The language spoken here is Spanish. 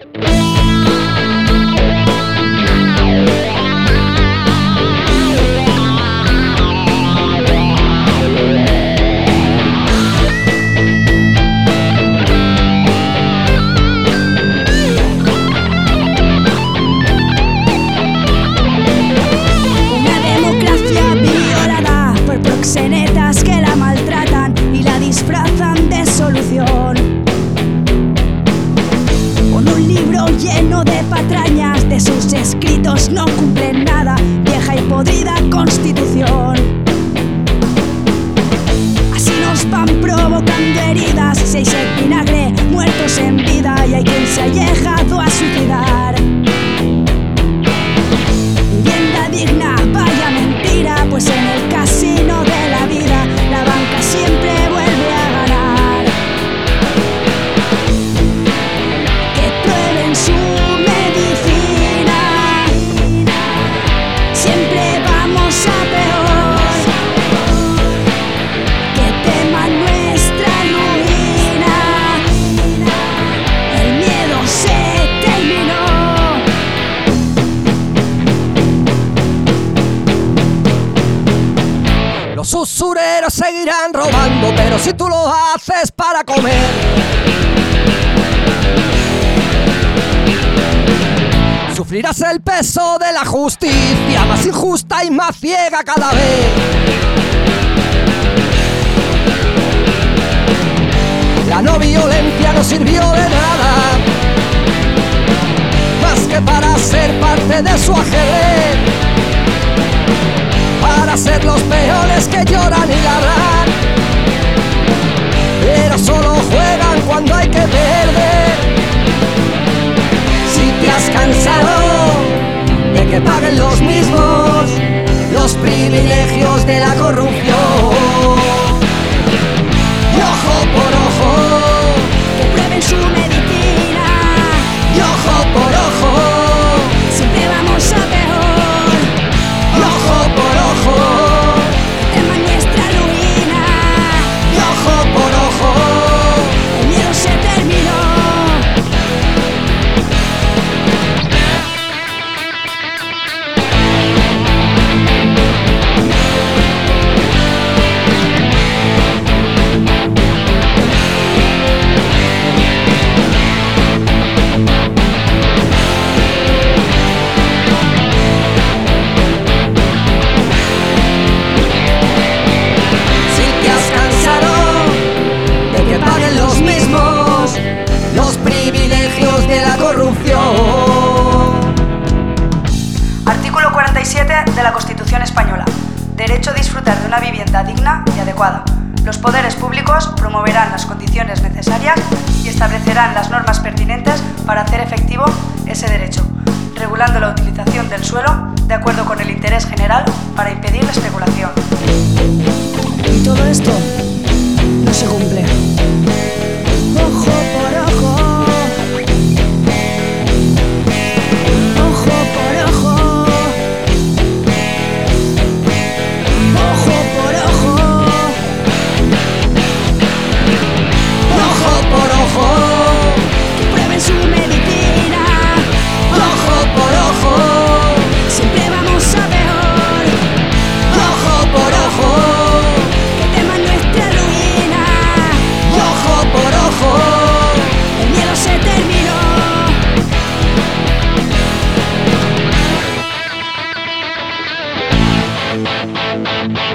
Proxenetas que la maltratan y la disfrazan de solución. Con un libro lleno de patrañas, de sus escritos no cumplen nada, vieja y podrida constitución. Así nos van provocando heridas, seis en vinagre, muertos en vida, y hay quien se ha llegado a suicidar. Vivienda digna, vaya mentira, pues en el casino de la vida la banca siempre vuelve a ganar. Que prueben su medicina, siempre vamos a peor. Que teman nuestra ruina, el miedo se terminó. Los usureros seguirán robando, pero si tú lo haces para comer, sufrirás el peso de la justicia, más injusta y más ciega cada vez. La no violencia no sirvió de nada, más que para ser parte de su ajedrez, para ser los peones que lloran y ladran, pero solo juegan cuando hay que perder. Si te has cansado de que paguen los mismos los privilegios de la corrupción, y ojo por ojo, que prueben su medicina, y ojo por ojo, siempre vamos a peor. y ojo por ojo, Teman nuestra ruina, y ojo por ojo. el miedo se terminó. Artículo 47 de la Constitución Española. Derecho a disfrutar de una vivienda digna y adecuada. Los poderes públicos promoverán las condiciones necesarias y establecerán las normas pertinentes para hacer efectivo ese derecho, regulando la utilización del suelo de acuerdo con el interés general para impedir la especulación. Y todo esto no se cumple. Ojo por ojo. Thank you.